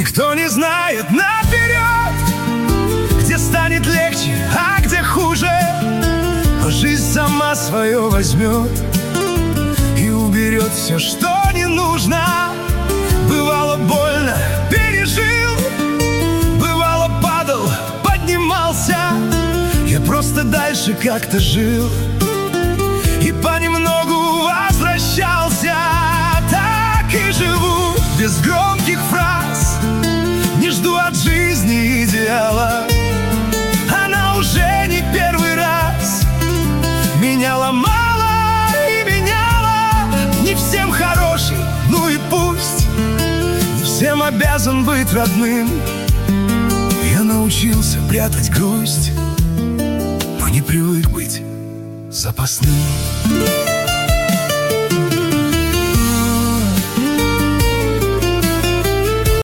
Никто не знает наперед, где станет легче, а где хуже. Но жизнь сама свое возьмет и уберет все, что не нужно. Бывало больно, пережил, бывало падал, поднимался. Я просто дальше как-то жил и понемногу возвращался. Так и живу, без громких фраз, не жду от жизни идеала. Она уже не первый раз меня ломала и меняла. Не всем хороший, ну и пусть, не всем обязан быть родным. Я научился прятать грусть, но не привык быть запасным.